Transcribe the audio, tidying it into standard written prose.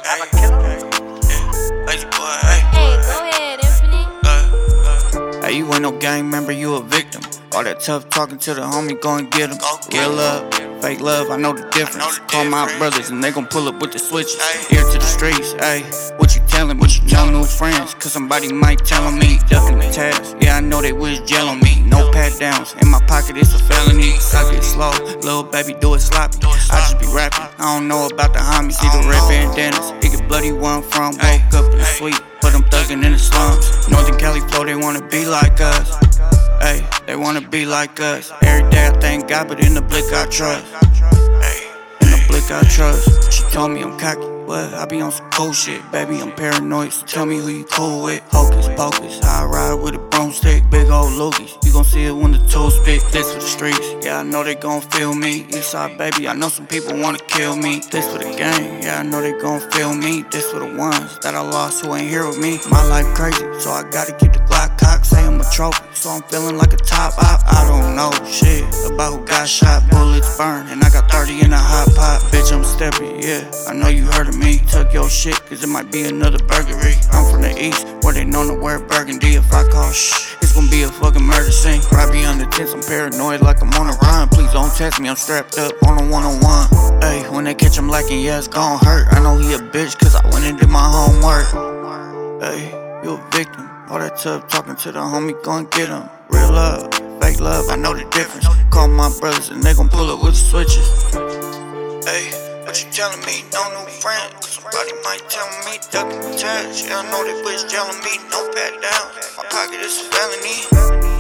I'm a killer. Lazy boy, hey. Hey, go ahead, Infinite. Hey, you ain't no gang member, you a victim. All that tough talking to the homie, go and get him. Real love, fake love, I know the difference. Call my brothers and they gon' pull up with the switches. Ear to the streets, ayy, what you tellin' me? No new friends, cause somebody might tell on me. Ducking the tabs, yeah, I know they wish gel on me. No pat downs, in my pocket it's a felony. Suck it slow, little baby do it sloppy. I just be rapping, I don't know about the homies. See the red bandanas, it get bloody where I'm from. Woke up in the suite, but I'm thuggin' in the slums. Northern Cali flow, they wanna be like us. Ay, they wanna be like us. Every day I thank God, but in the blick I trust. Ay, in the blick I trust. She told me I'm cocky, what? I be on some cool shit. Baby, I'm paranoid, so tell me who you cool with. Hocus pocus, I ride with a broomstick. Big old loogies, you gon' see it when the tools spit. This for the streets, yeah, I know they gon' feel me. Eastside baby, I know some people wanna kill me. This for the gang, yeah, I know they gon' feel me. This for the ones that I lost who ain't here with me. My life crazy, so I gotta keep the Glock cocked. Say I'm a trophy, so I'm feeling like a top op. I don't know shit about who got shot, bullets burn, and I got 30 in a hot pot. Bitch, I'm stepping, yeah, I know you heard of me. Tuck your shit, cause it might be another burglary. I'm from the east, where they known to wear burgundy. If I call shh, it's gonna be a fucking murder scene. Right beyond the tents, I'm paranoid like I'm on a run. Please don't test me, I'm strapped up on a one-on-one. Hey, when they catch him lacking, yeah, it's gon' hurt. I know he a bitch, cause I went and did my homework. Hey, you a victim. All that tough talking to the homie, go and get him. Real love, fake love, I know the difference. Call my brothers and they gon' pull up with the switches. Hey, what you telling me? No new friends. Somebody might tell me ducking the tags. Yeah, I know they wish telling me no pat down. My pocket is a felony.